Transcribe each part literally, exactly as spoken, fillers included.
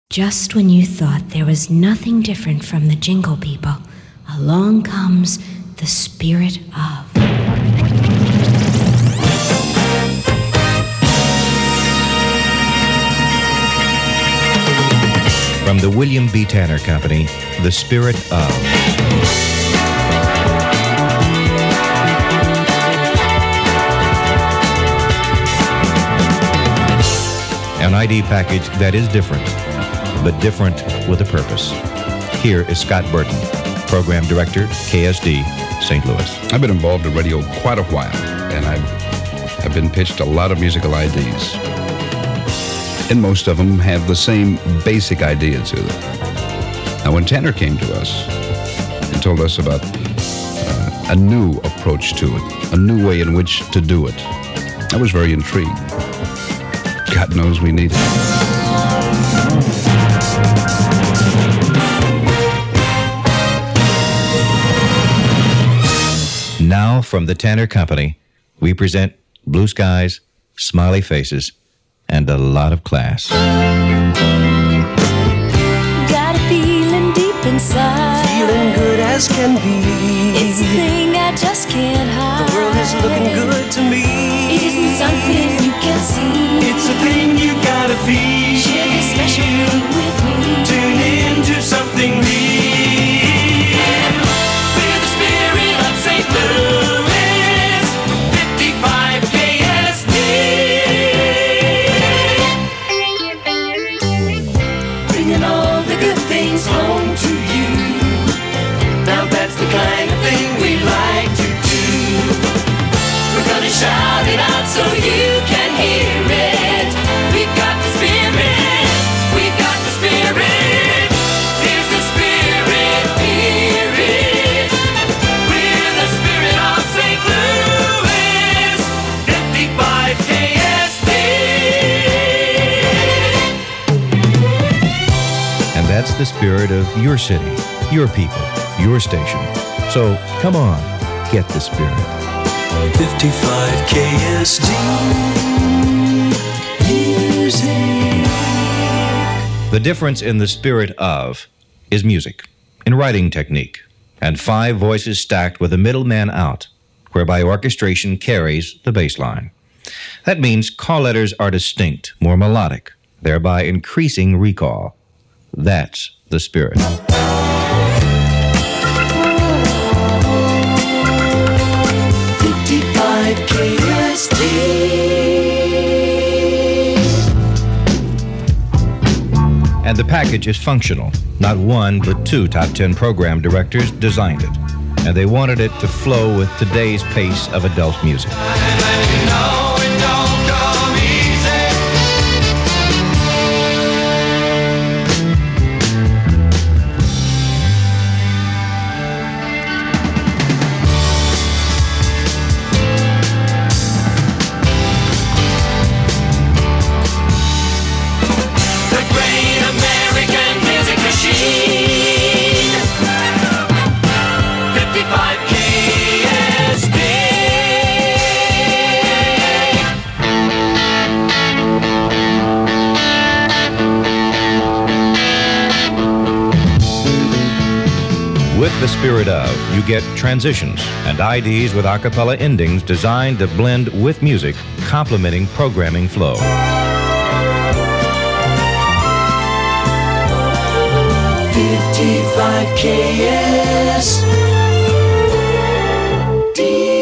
Just when you thought there was nothing different from the Jingle People, along comes the Spirit of. From the William B. Tanner Company, The Spirit of. An I D package that is different, but different with a purpose. Here is Scott Burton, Program Director, K S D, Saint Louis. I've been involved in radio quite a while, and I've, I've been pitched a lot of musical I Ds. And most of them have the same basic idea to them. Now, when Tanner came to us and told us about uh, a new approach to it, a new way in which to do it, I was very intrigued. God knows we need it. Now, from the Tanner Company, we present Blue Skies, Smiley Faces, and a lot of class. Got a feeling deep inside, feeling good as can be. It's a thing I just can't hide. The world is looking good to me. It isn't something you can see. It's a thing you gotta feel. Share this special thing with me. Tune into something real. Feel the spirit of Saint Louis, fifty-five K S D. Bringing all the good things home to you. Now that's the kind of thing we like to do. We're gonna shout it out so you can hear it. We've got the spirit, we've got the spirit. Here's the spirit, hear it. We're the spirit of Saint Louis, fifty-five K S D. And that's the spirit of your city, your people, your station. So come on, get the spirit. fifty-five K S D Music. The difference in the spirit of is music, in writing technique, and five voices stacked with a middleman out, whereby orchestration carries the bass line. That means call letters are distinct, more melodic, thereby increasing recall. That's the spirit. fifty-five K S D. And the package is functional. Not one, but two top ten program directors designed it. And they wanted it to flow with today's pace of adult music. With the spirit of, you get transitions and I Ds with a cappella endings designed to blend with music, complementing programming flow. fifty-five K S D.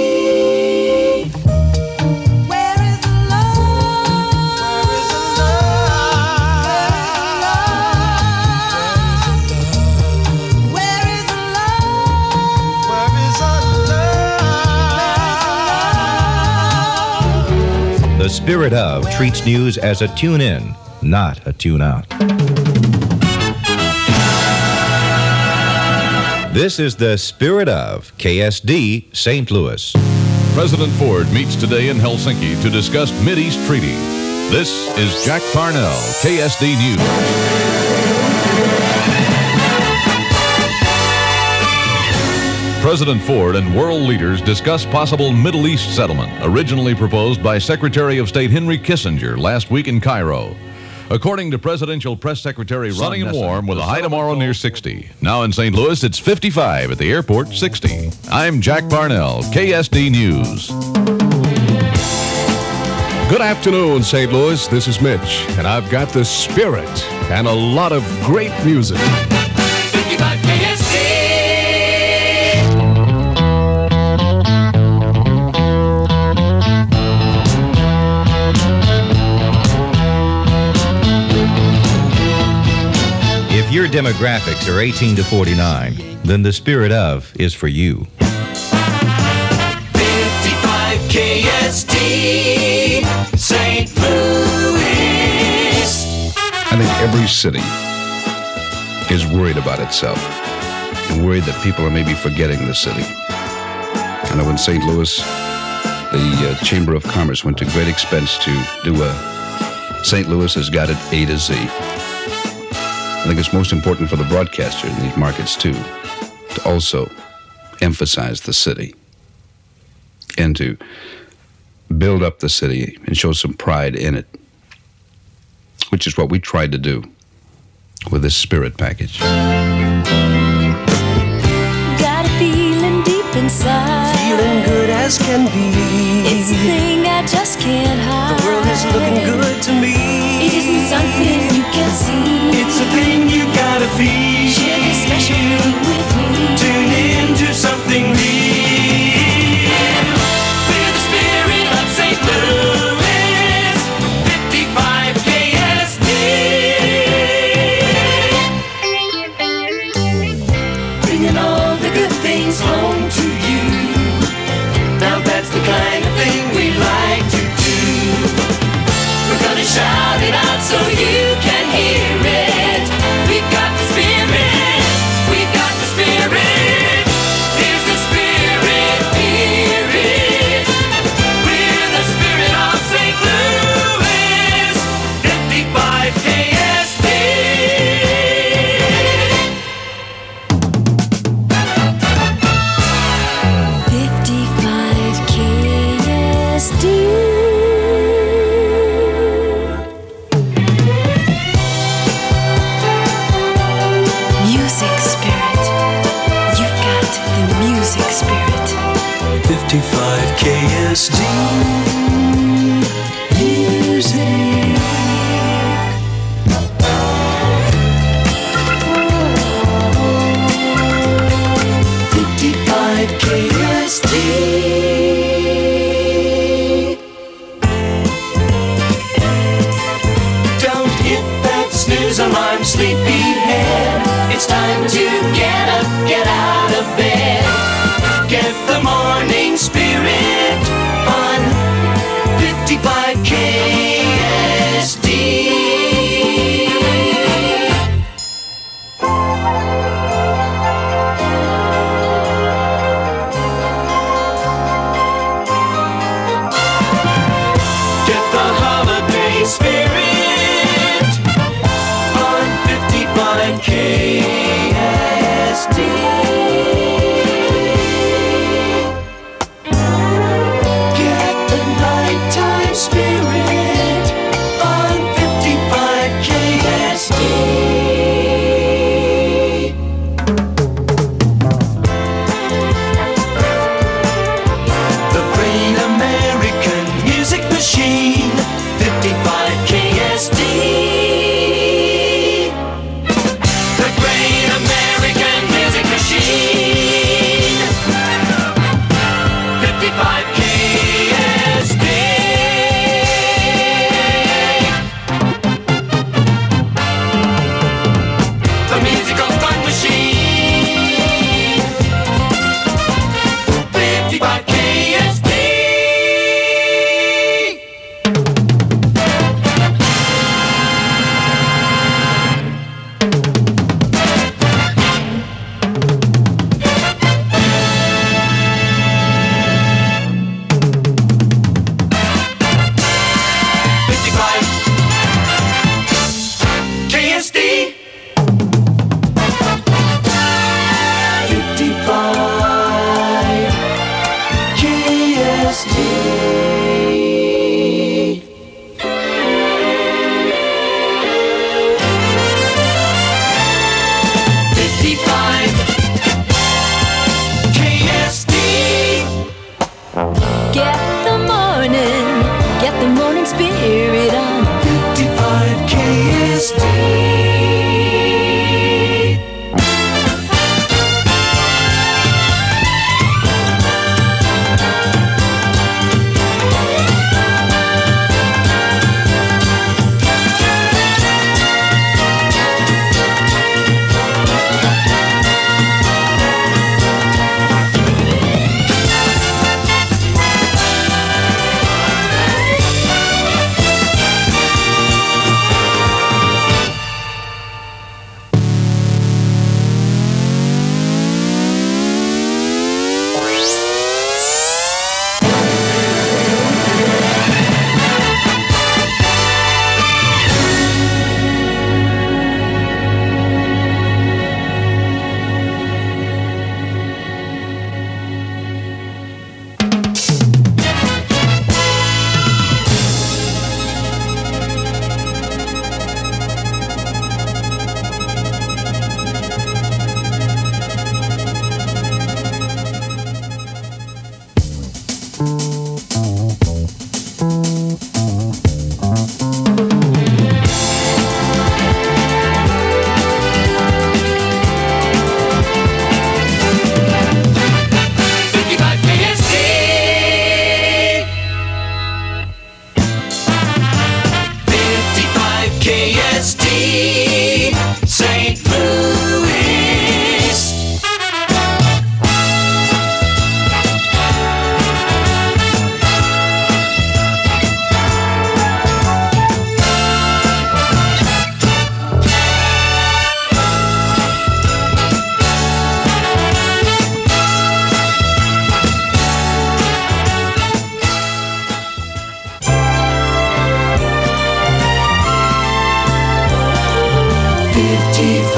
The Spirit of treats news as a tune-in, not a tune-out. This is the Spirit of K S D Saint Louis. President Ford meets today in Helsinki to discuss Mideast Treaty. This is Jack Parnell, K S D News. President Ford and world leaders discuss possible Middle East settlement, originally proposed by Secretary of State Henry Kissinger last week in Cairo. According to Presidential Press Secretary Ron Sunny and Nessen, warm with the a high tomorrow settlement near calls- sixty. Now in Saint Louis, it's fifty-five. At the airport, sixty. I'm Jack Parnell, K S D News. Good afternoon, Saint Louis. This is Mitch, and I've got the spirit and a lot of great music. fifty-five K S D. If your demographics are eighteen to forty-nine, then the Spirit of is for you. fifty-five K S D, Saint Louis. I think every city is worried about itself and worried that people are maybe forgetting the city. I know in Saint Louis, the uh, Chamber of Commerce went to great expense to do a Saint Louis has got it A to Z. I think it's most important for the broadcaster in these markets, too, to also emphasize the city and to build up the city and show some pride in it, which is what we tried to do with this Spirit package. Got a feeling deep inside. Feeling good as can be. It's a thing I just can't hide. The world is looking good to me. It isn't something you can see. It's a thing you gotta feel. Share this special thing with me. Tune into something real. We're the spirit of Saint Louis. fifty-five K S D. Bringing all the good things home to you. Now that's the kind of thing we like to do. We're gonna shout it out so you can hear it. We've got the spirit. We've got the spirit. Here's the spirit. Hear it. We're the spirit of Saint Louis. fifty-five K S D. fifty-five K S D. Music spirit. You've got the music spirit. fifty-five K S D. Music. fifty-five K S D. Don't hit that snooze alarm, sleepyhead. It's time to get up, get out of bed. Get the morning spirit on fifty-five K S D. Get the holiday spirit on fifty-five K S D. Get the nighttime spirit on fifty-five K S D. The Great American Music Machine, fifty-five K S D. The Great American Music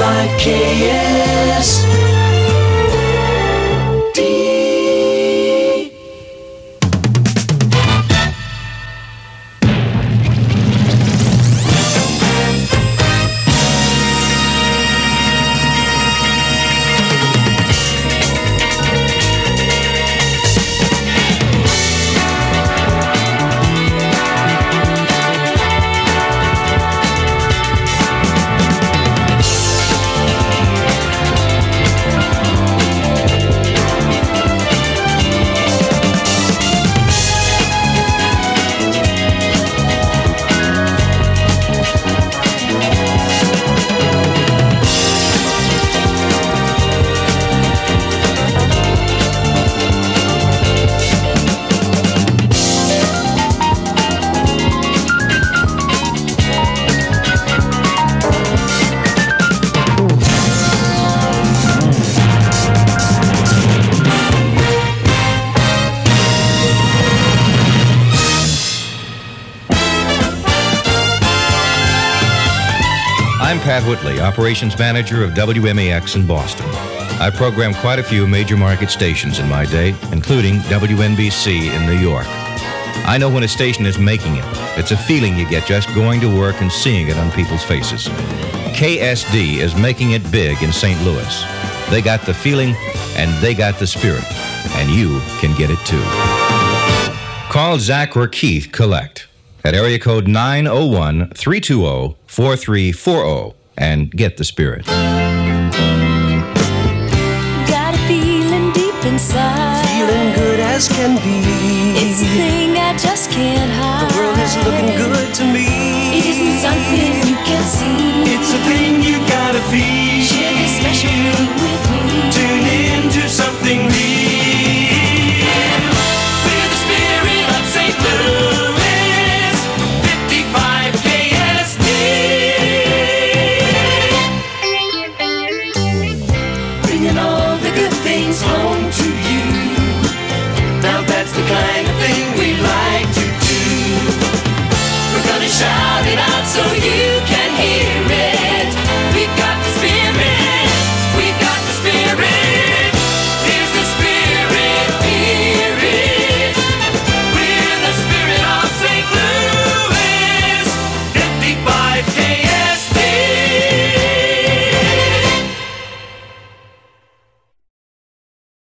fifty-five K S D. I'm Pat Whitley, Operations Manager of W M A X in Boston. I've programmed quite a few major market stations in my day, including W N B C in New York. I know when a station is making it. It's a feeling you get just going to work and seeing it on people's faces. K S D is making it big in Saint Louis. They got the feeling and they got the spirit, and you can get it too. Call Zach or Keith Collect at area code nine oh one, three two zero, four three four zero and get the spirit. Got a feeling deep inside. Feeling good as can be. It's a thing I just can't hide. The world is looking good to me. It isn't something you can see. It's a thing